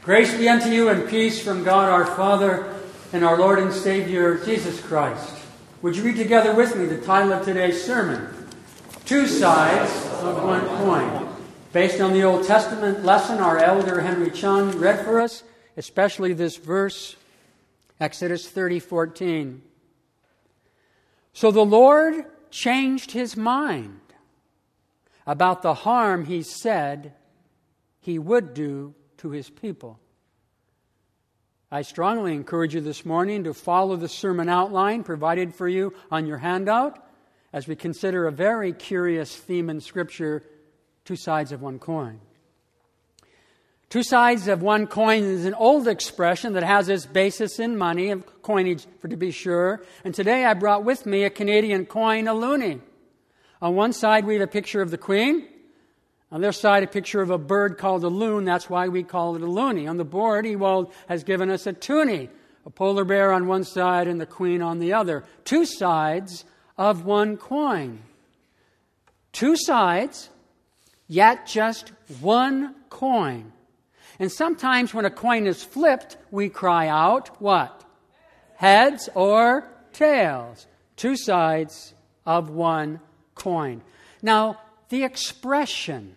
Grace be unto you and peace from God our Father and our Lord and Savior, Jesus Christ. Would you read together with me the title of today's sermon, Two Sides of One Coin. Based on the Old Testament lesson our elder Henry Chung read for us, especially this verse, Exodus 30:14. So the Lord changed his mind about the harm he said he would do to his people. I strongly encourage you this morning to follow the sermon outline provided for you on your handout as we consider a very curious theme in Scripture, two sides of one coin. Two sides of one coin is an old expression that has its basis in money, of coinage to be sure. And today I brought with me a Canadian coin, a loonie. On one side we have a picture of the Queen. On the other side, a picture of a bird called a loon. That's why we call it a loonie. On the board, Ewald has given us a toonie, a polar bear on one side and the Queen on the other. Two sides of one coin. Two sides, yet just one coin. And sometimes when a coin is flipped, we cry out, what? Heads or tails. Two sides of one coin. Now, the expression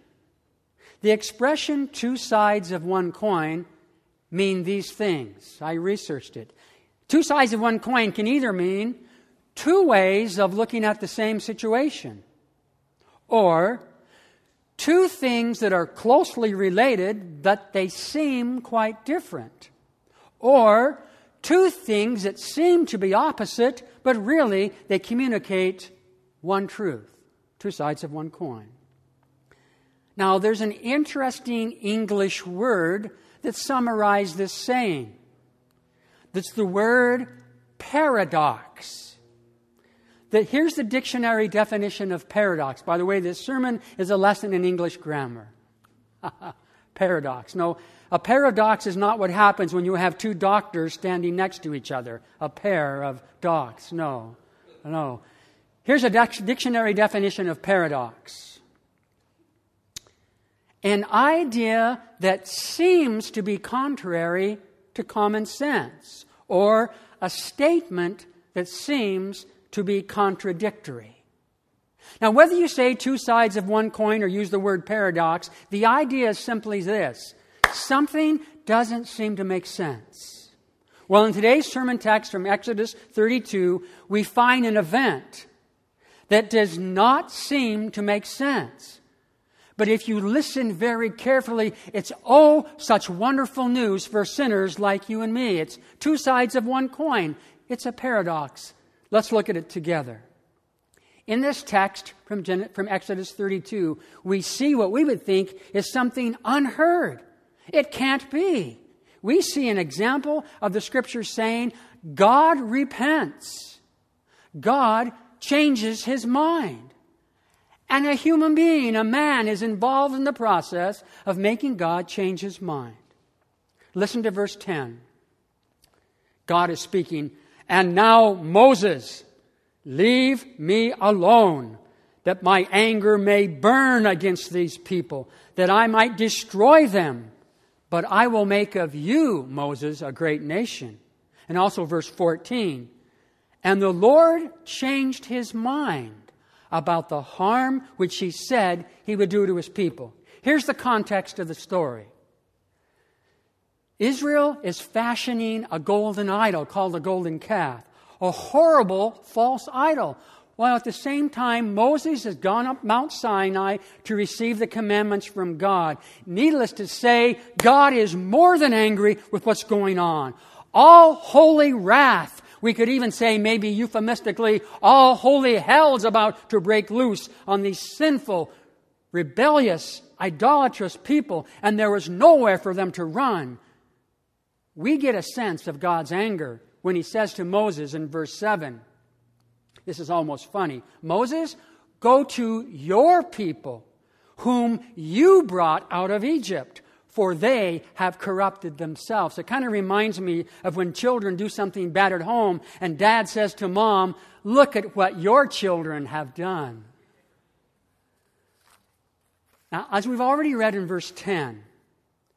two sides of one coin mean these things. I researched it. Two sides of one coin can either mean two ways of looking at the same situation, or two things that are closely related, but they seem quite different, or two things that seem to be opposite, but really they communicate one truth. Two sides of one coin. Now, there's an interesting English word that summarizes this saying. That's the word paradox. Here's the dictionary definition of paradox. By the way, this sermon is a lesson in English grammar. Paradox. No, a paradox is not what happens when you have two doctors standing next to each other. A pair of docs. No. Here's a dictionary definition of paradox. An idea that seems to be contrary to common sense, or a statement that seems to be contradictory. Now, whether you say two sides of one coin or use the word paradox, the idea is simply this: something doesn't seem to make sense. Well, in today's sermon text from Exodus 32, we find an event that does not seem to make sense. But if you listen very carefully, it's such wonderful news for sinners like you and me. It's two sides of one coin. It's a paradox. Let's look at it together. In this text from Exodus 32, we see what we would think is something unheard. It can't be. We see an example of the Scripture saying, God repents. God changes his mind. And a human being, a man, is involved in the process of making God change his mind. Listen to verse 10. God is speaking, "And now, Moses, leave me alone, that my anger may burn against these people, that I might destroy them. But I will make of you, Moses, a great nation." And also verse 14. "And the Lord changed his mind about the harm which he said he would do to his people." Here's the context of the story. Israel is fashioning a golden idol called the golden calf, a horrible false idol, while at the same time Moses has gone up Mount Sinai to receive the commandments from God. Needless to say, God is more than angry with what's going on. All holy wrath, we could even say, maybe euphemistically, all holy hell's about to break loose on these sinful, rebellious, idolatrous people, and there was nowhere for them to run. We get a sense of God's anger when he says to Moses in verse 7, this is almost funny, "Moses, go to your people, whom you brought out of Egypt, for they have corrupted themselves." It kind of reminds me of when children do something bad at home and dad says to mom, "Look at what your children have done." Now, as we've already read in verse 10,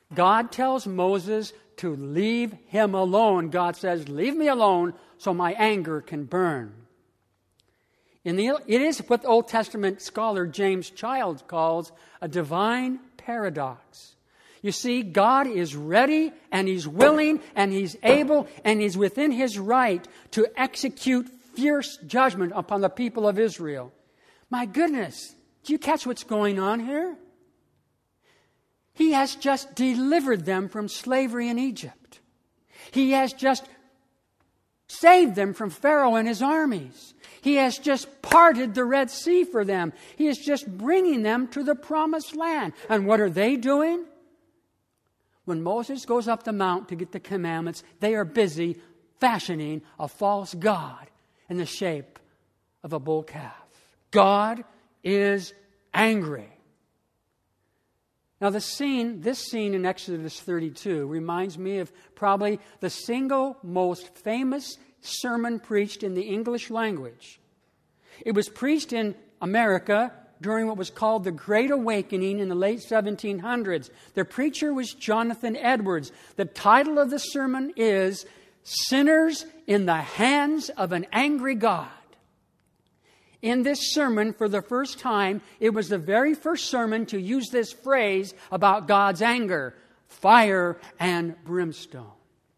God tells Moses to leave him alone. God says, leave me alone so my anger can burn. It is what the Old Testament scholar James Childs calls a divine paradox. You see, God is ready and He's willing and He's able and He's within His right to execute fierce judgment upon the people of Israel. My goodness, do you catch what's going on here? He has just delivered them from slavery in Egypt. He has just saved them from Pharaoh and his armies. He has just parted the Red Sea for them. He is just bringing them to the promised land. And what are they doing? When Moses goes up the mount to get the commandments, they are busy fashioning a false god in the shape of a bull calf. God is angry. Now this scene in Exodus 32 reminds me of probably the single most famous sermon preached in the English language. It was preached in America during what was called the Great Awakening in the late 1700s. The preacher was Jonathan Edwards. The title of the sermon is Sinners in the Hands of an Angry God. In this sermon, for the first time, it was the very first sermon to use this phrase about God's anger, fire and brimstone.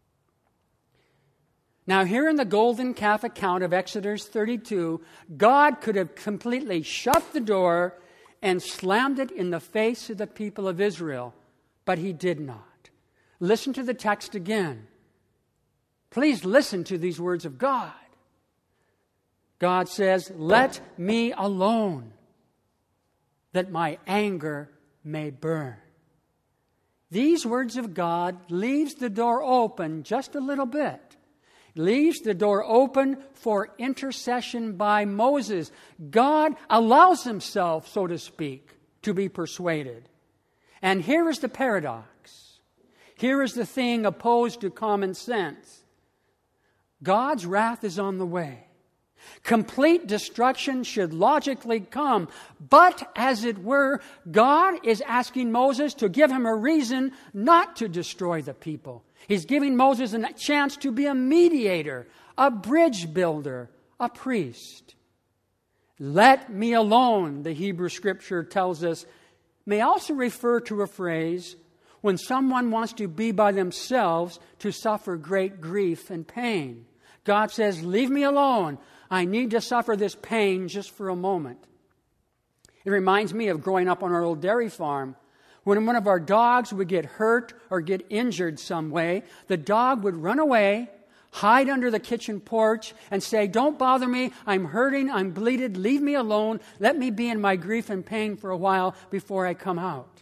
Now, here in the golden calf account of Exodus 32, God could have completely shut the door and slammed it in the face of the people of Israel, but He did not. Listen to the text again. Please listen to these words of God. God says, "Let me alone, that my anger may burn." These words of God leaves the door open just a little bit. Leaves the door open for intercession by Moses. God allows Himself, so to speak, to be persuaded. And here is the paradox. Here is the thing opposed to common sense. God's wrath is on the way. Complete destruction should logically come. But, as it were, God is asking Moses to give him a reason not to destroy the people. He's giving Moses a chance to be a mediator, a bridge builder, a priest. Let me alone, the Hebrew Scripture tells us, may also refer to a phrase when someone wants to be by themselves to suffer great grief and pain. God says, leave me alone. I need to suffer this pain just for a moment. It reminds me of growing up on our old dairy farm. When one of our dogs would get hurt or get injured some way, the dog would run away, hide under the kitchen porch, and say, "Don't bother me. I'm hurting. I'm bleeding. Leave me alone. Let me be in my grief and pain for a while before I come out."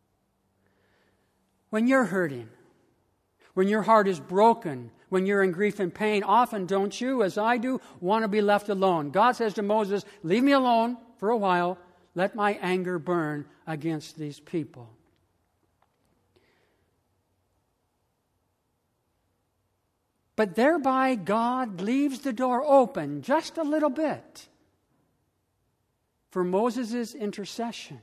When you're hurting, when your heart is broken, when you're in grief and pain, often, don't you, as I do, want to be left alone? God says to Moses, leave me alone for a while. Let my anger burn against these people. But thereby God leaves the door open just a little bit for Moses' intercession.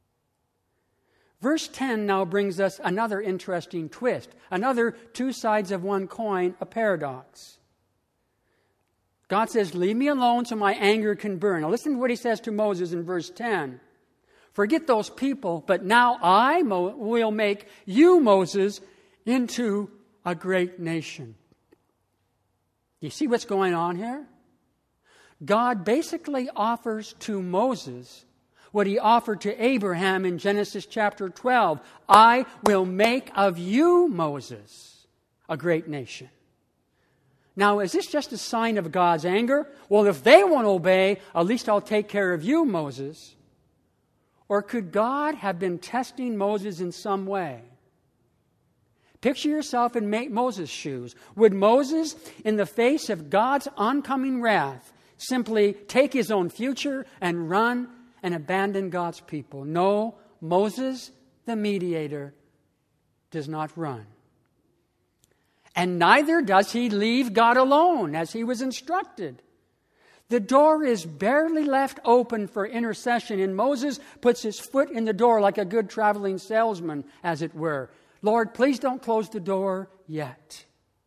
Verse 10 now brings us another interesting twist, another two sides of one coin, a paradox. God says, leave me alone so my anger can burn. Now listen to what He says to Moses in verse 10. Forget those people, but now I will make you, Moses, into a great nation. You see what's going on here? God basically offers to Moses what He offered to Abraham in Genesis chapter 12. I will make of you, Moses, a great nation. Now, is this just a sign of God's anger? Well, if they won't obey, at least I'll take care of you, Moses. Or could God have been testing Moses in some way? Picture yourself in Moses' shoes. Would Moses, in the face of God's oncoming wrath, simply take his own future and run and abandon God's people? No, Moses, the mediator, does not run. And neither does he leave God alone, as he was instructed. The door is barely left open for intercession, and Moses puts his foot in the door like a good traveling salesman, as it were. Lord, please don't close the door yet.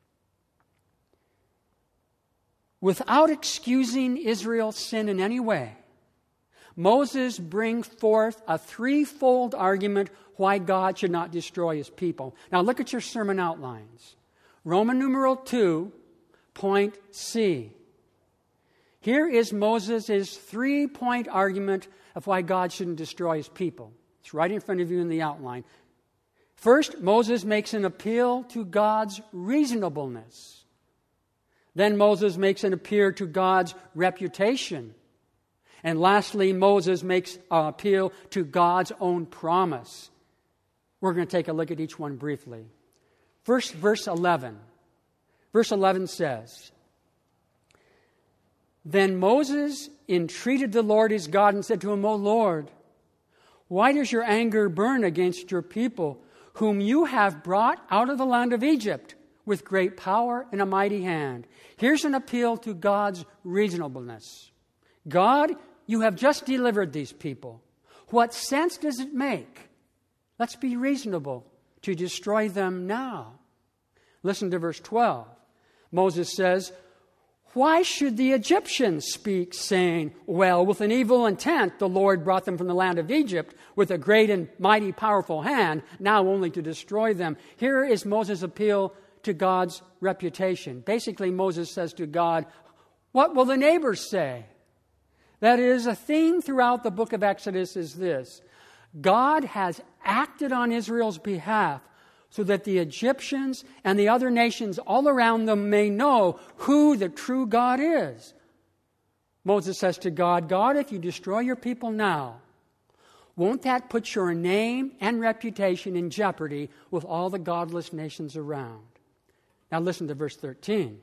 Without excusing Israel's sin in any way, Moses brings forth a threefold argument why God should not destroy his people. Now look at your sermon outlines. Roman numeral 2, point C. Here is Moses' three-point argument of why God shouldn't destroy his people. It's right in front of you in the outline. First, Moses makes an appeal to God's reasonableness. Then Moses makes an appeal to God's reputation. And lastly, Moses makes an appeal to God's own promise. We're going to take a look at each one briefly. First, verse 11. Verse 11 says, Then Moses entreated the Lord his God and said to him, O Lord, why does your anger burn against your people, whom you have brought out of the land of Egypt with great power and a mighty hand? Here's an appeal to God's reasonableness. God, you have just delivered these people. What sense does it make? Let's be reasonable to destroy them now. Listen to verse 12. Moses says, Why should the Egyptians speak, saying, Well, with an evil intent the Lord brought them from the land of Egypt with a great and mighty powerful hand, now only to destroy them? Here is Moses' appeal to God's reputation. Basically, Moses says to God, What will the neighbors say? That is, a theme throughout the book of Exodus is this. God has acted on Israel's behalf so that the Egyptians and the other nations all around them may know who the true God is. Moses says to God, God, if you destroy your people now, won't that put your name and reputation in jeopardy with all the godless nations around? Now listen to verse 13.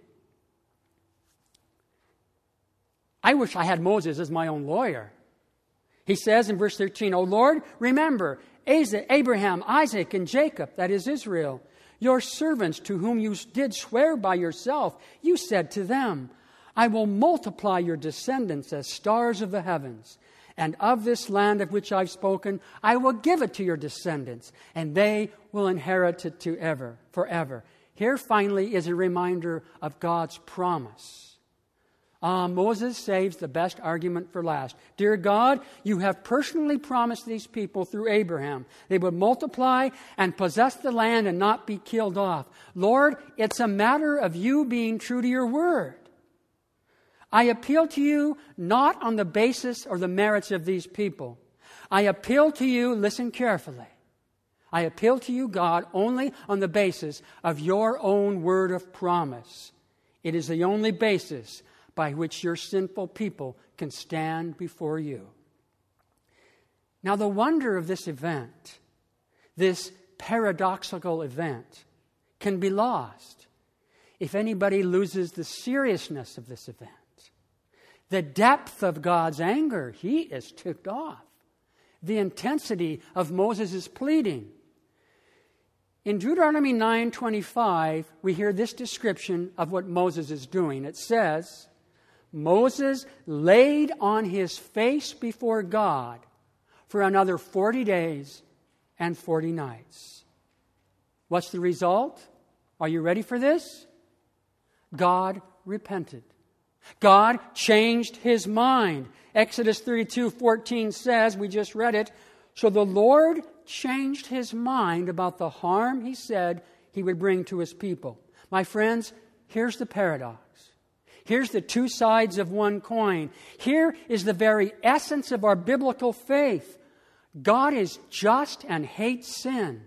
I wish I had Moses as my own lawyer. He says in verse 13, O Lord, remember Abraham, Isaac, and Jacob, that is Israel, your servants to whom you did swear by yourself. You said to them, I will multiply your descendants as stars of the heavens, and of this land of which I've spoken, I will give it to your descendants, and they will inherit it forever. Here finally is a reminder of God's promise. Moses saves the best argument for last. Dear God, you have personally promised these people through Abraham they would multiply and possess the land and not be killed off. Lord, it's a matter of you being true to your word. I appeal to you not on the basis or the merits of these people. I appeal to you, listen carefully. I appeal to you, God, only on the basis of your own word of promise. It is the only basis by which your sinful people can stand before you. Now, the wonder of this event, this paradoxical event, can be lost if anybody loses the seriousness of this event. The depth of God's anger, he is ticked off. The intensity of Moses' pleading. In Deuteronomy 9:25, we hear this description of what Moses is doing. It says, Moses laid on his face before God for another 40 days and 40 nights. What's the result? Are you ready for this? God repented. God changed his mind. Exodus 32:14 says, we just read it, so the Lord changed his mind about the harm he said he would bring to his people. My friends, here's the paradox. Here's the two sides of one coin. Here is the very essence of our biblical faith. God is just and hates sin.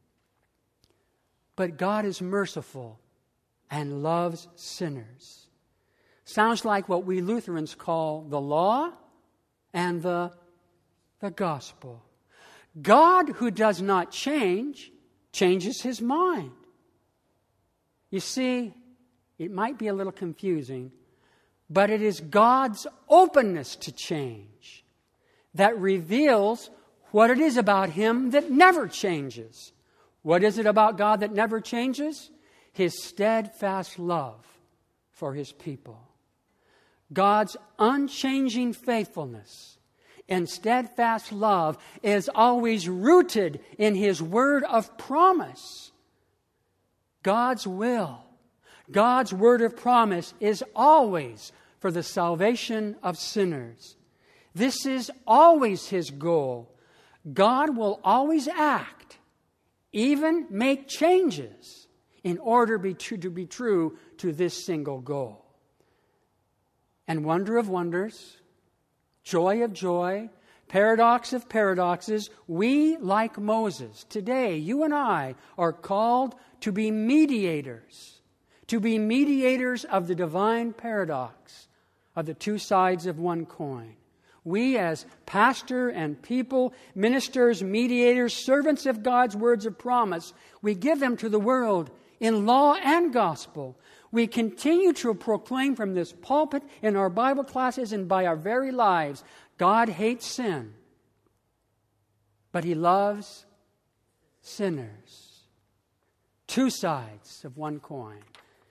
But God is merciful and loves sinners. Sounds like what we Lutherans call the law and the gospel. God, who does not change, changes his mind. You see, it might be a little confusing, but it is God's openness to change that reveals what it is about him that never changes. What is it about God that never changes? His steadfast love for his people. God's unchanging faithfulness and steadfast love is always rooted in His word of promise. God's will, God's word of promise is always for the salvation of sinners. This is always His goal. God will always act, even make changes, in order to be true to this single goal. And wonder of wonders, joy of joy, paradox of paradoxes, we, like Moses, today, you and I, are called to be mediators of the divine paradox of the two sides of one coin. We, as pastor and people, ministers, mediators, servants of God's words of promise, we give them to the world in law and gospel. We continue to proclaim from this pulpit, in our Bible classes, and by our very lives, God hates sin, but He loves sinners. Two sides of one coin.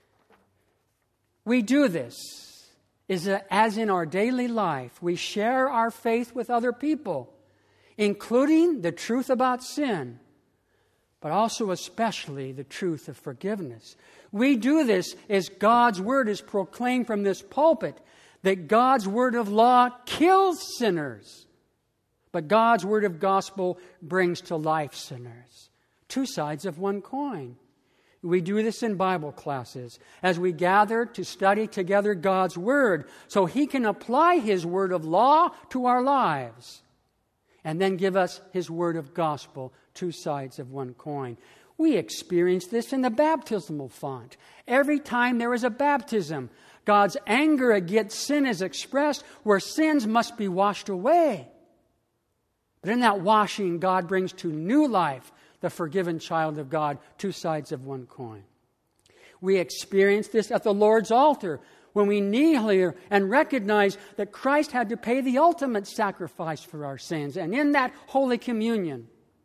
We do this as in our daily life, we share our faith with other people, including the truth about sin, but also especially the truth of forgiveness. We do this as God's word is proclaimed from this pulpit, that God's word of law kills sinners, but God's word of gospel brings to life sinners. Two sides of one coin. We do this in Bible classes as we gather to study together God's word so He can apply His word of law to our lives and then give us His word of gospel, two sides of one coin. We experience this in the baptismal font. Every time there is a baptism, God's anger against sin is expressed where sins must be washed away. But in that washing, God brings to new life the forgiven child of God, two sides of one coin. We experience this at the Lord's altar when we kneel here and recognize that Christ had to pay the ultimate sacrifice for our sins. And in that Holy Communion,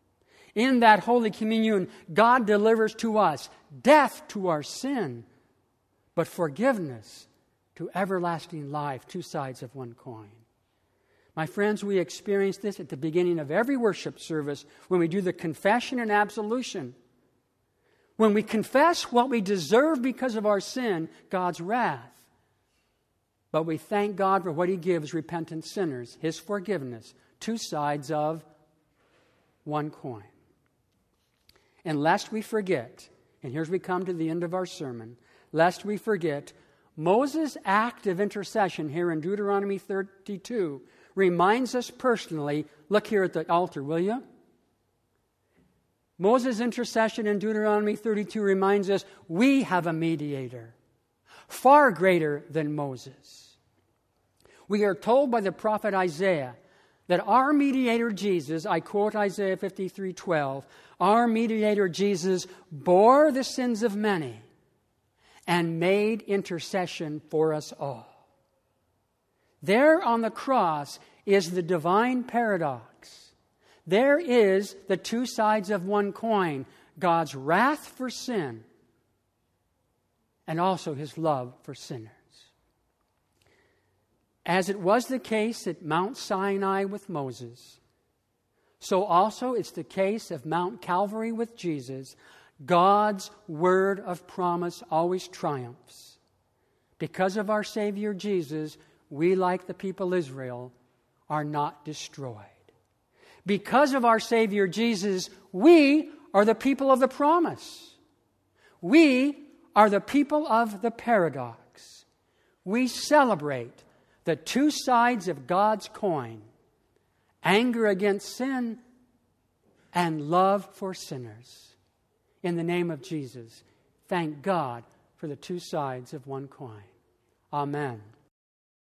God delivers to us death to our sin, but forgiveness to everlasting life, two sides of one coin. My friends, we experience this at the beginning of every worship service when we do the confession and absolution. When we confess what we deserve because of our sin, God's wrath. But we thank God for what He gives repentant sinners, His forgiveness, two sides of one coin. And lest we forget, and here's we come to the end of our sermon, lest we forget, Moses' act of intercession here in Deuteronomy 32 reminds us personally, look here at the altar, will you? Moses' intercession in Deuteronomy 32 reminds us we have a mediator, far greater than Moses. We are told by the prophet Isaiah that our mediator Jesus, I quote Isaiah 53:12, our mediator Jesus bore the sins of many and made intercession for us all. There on the cross is the divine paradox. There is the two sides of one coin, God's wrath for sin and also His love for sinners. As it was the case at Mount Sinai with Moses, so also it's the case of Mount Calvary with Jesus. God's word of promise always triumphs. Because of our Savior Jesus, we, like the people Israel, are not destroyed. Because of our Savior Jesus, we are the people of the promise. We are the people of the paradox. We celebrate the two sides of God's coin, anger against sin and love for sinners. In the name of Jesus, thank God for the two sides of one coin. Amen.